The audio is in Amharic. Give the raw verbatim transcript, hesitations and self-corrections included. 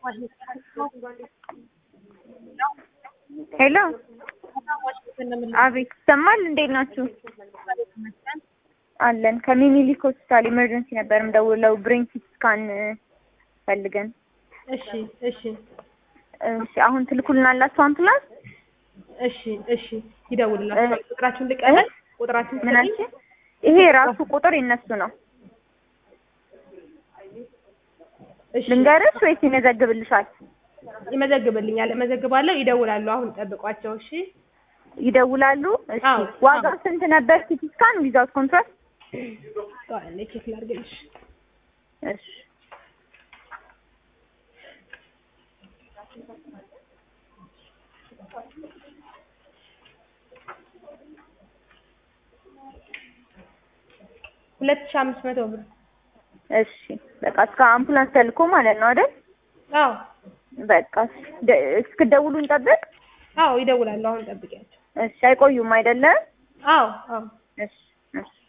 ሄሎ አቤት ሰማል እንዴት ናችሁ? አለን ከሚኒሊክ ሆስፒታል ኢመርጀንሲ ነበር እንደውለው ብሬን ሲቲ ስካን ፈልገን። እሺ እሺ እሺ አሁን ትልኩልናላችሁ አምቡላንስ? እሺ እሺ ይደውልላችሁ። ቁጥራችሁን ልቀበል? ቁጥራችሁን ምን አልሽ? ይሄ ራሱ ቁጥር የነሱ ነው። እሺ ልንገርሽ ወይስ ይመዘግብልሻል? ይመዘግብልኛል። እመዘግባለሁ። ይደውላሉ። አሁን ጠብቋቸው። እሺ ይደውላሉ። እሺ ዋጋው ስንት ነበር ሲቲ ስካን ዊዛውት ኮንትራክት? ታዲያ ቼክ ላድርግልሽ። እሺ ሁለት ሺህ አምስት መቶ ብር። እሺ በቃ እስከ አምቡላንስ ተልኮ ማለት ነው አይደል? አዎ በቃ እስክደውሉ እንጠብቅ? አዎ ይደውላሉ። አሁን ጠብቂያቸው። እሺ አይቆዩም አይደለ? አዎ አዎ እሺ እሺ